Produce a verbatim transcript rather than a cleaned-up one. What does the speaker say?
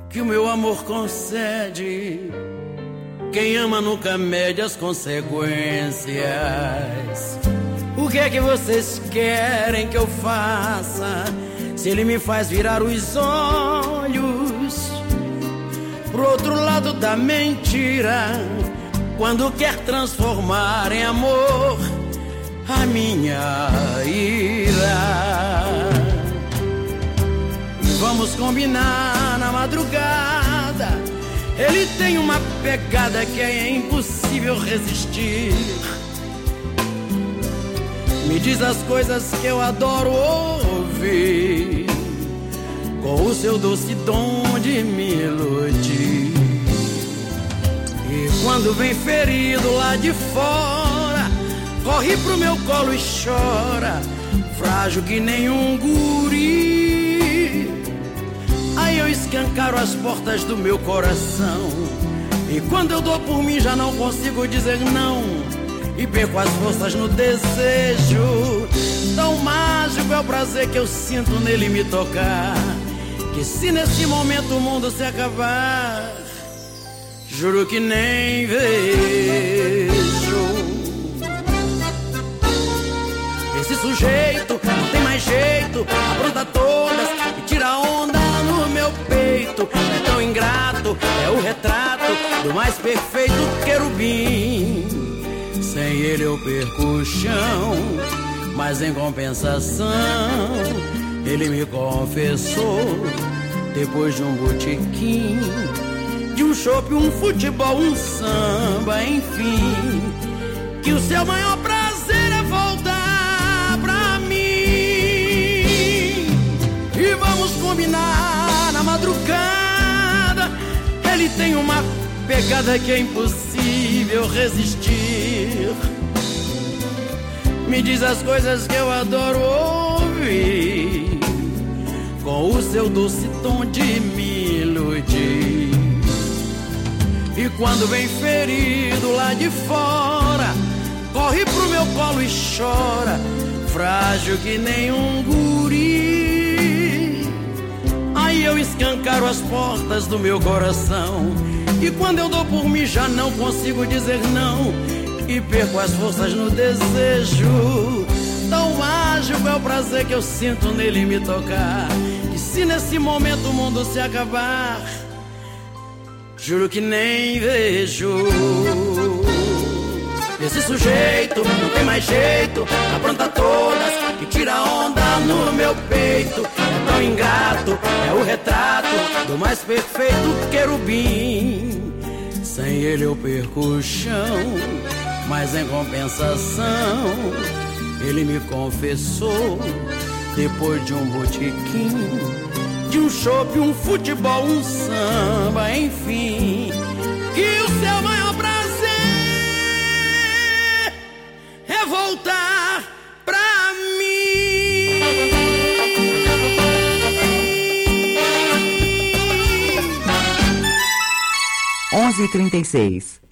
que o meu amor concede. Quem ama nunca mede as consequências. O que é que vocês querem que eu faça se ele me faz virar os olhos pro outro lado da mentira, quando quer transformar em amor a minha ira? Vamos combinar na madrugada. Ele tem uma pegada que é impossível resistir. Me diz as coisas que eu adoro ouvir, com o seu doce dom de me iludir. E quando vem ferido lá de fora, corre pro meu colo e chora, frágil que nem um guri. Aí eu escancaro as portas do meu coração, e quando eu dou por mim já não consigo dizer não, e perco as forças no desejo. Tão mágico é o prazer que eu sinto nele me tocar, que se nesse momento o mundo se acabar, juro que nem vejo. Esse sujeito não tem mais jeito, apronta todas e tira onda no meu peito. É tão ingrato, é o retrato do mais perfeito querubim. Sem ele eu perco o chão, mas em compensação ele me confessou, depois de um botequim, de um chopp, um futebol, um samba, enfim, que o seu maior prazer é voltar pra mim. E vamos combinar na madrugada. Ele tem uma pegada que é impossível resistir. Me diz as coisas que eu adoro ouvir, com o seu doce tom de me iludir. E quando vem ferido lá de fora, corre pro meu colo e chora, frágil que nem um guri. Aí eu escancaro as portas do meu coração, e quando eu dou por mim já não consigo dizer não, e perco as forças no desejo. Tão mágico é o prazer que eu sinto nele me tocar, e se nesse momento o mundo se acabar, juro que nem vejo. Esse sujeito não tem mais jeito, apronta todas e tira onda no meu peito. É tão ingrato, é o retrato do mais perfeito querubim. Sem ele eu perco o chão, mas em compensação ele me confessou, depois de um botequim, de um chopp, um futebol, um samba, enfim, que o seu maior prazer é voltar pra mim. onze e trinta e seis.